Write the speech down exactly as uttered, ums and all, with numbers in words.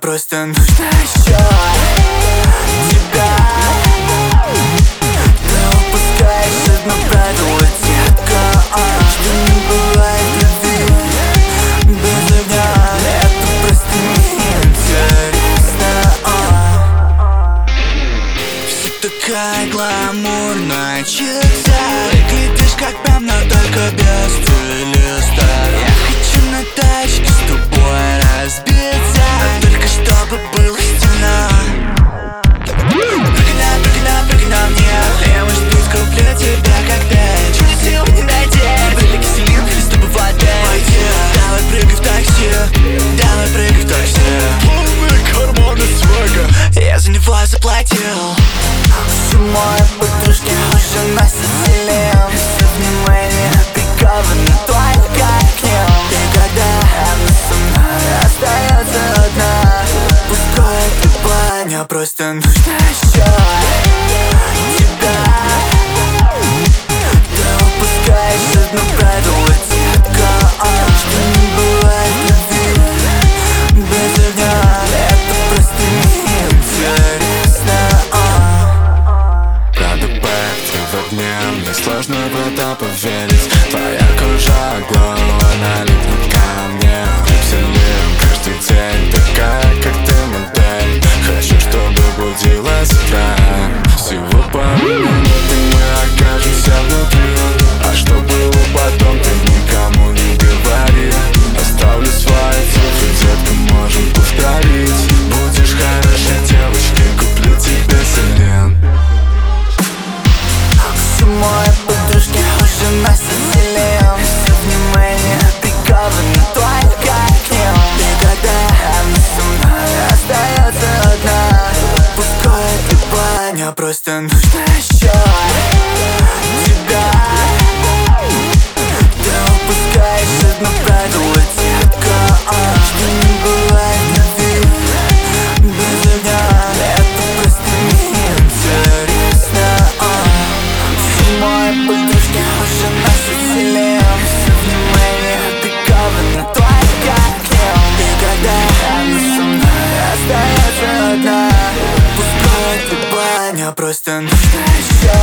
просто нужно еще тебя. Ты упускаешь одно правило, детка, что не бывает любви без огня. Это просто неинтересно. Все такая гламурная чита, выглядишь как прям, но только без стилиста. Я хочу на тачке с тобой разбиться, только чтобы было стена. Прыгай на, прыгай на, прыгай на мне, я, может быть, куплю тебя как ты. Чуть сил не найти, прыгай киселин или с тобой в отель. Давай прыгай в такси, давай прыгай в такси. Полные карманы свега, я за него заплатил. Все мои подружки уже носят селен, все внимание приковано только к ним. И когда она со мной остается одна, пускай это баня, просто нужно еще тебя. Ты упускаешь одно правило, детка, что не бывает любви без огня. Это просто неинтересно. Правда, Бэк, ты в огне, мне сложно в это поверить. Твоя кожа голова налипнет ко мне. Сильнее каждый день, такая, как ты, модель. Хочу, чтобы будила с утра. Всего пару минут, и мы окажемся внутри. А что было потом, ты никому не говори. Оставлю свои цифры, детка, можем повторить. Будешь хорошей девочкой, куплю тебе селен. Все мои подружки уже носят селен, все внимание приковано только к ним. И когда она со мной остается одна, пускай это баня, просто нужно еще тебя. Ты упускаешь одно правило, детка, что не бывает любви без огня. Это просто неинтересно. Все мои подружки уже носят селен, все внимание приковано только к ним. И когда она со мной остается одна, пускай это баня, просто нужно еще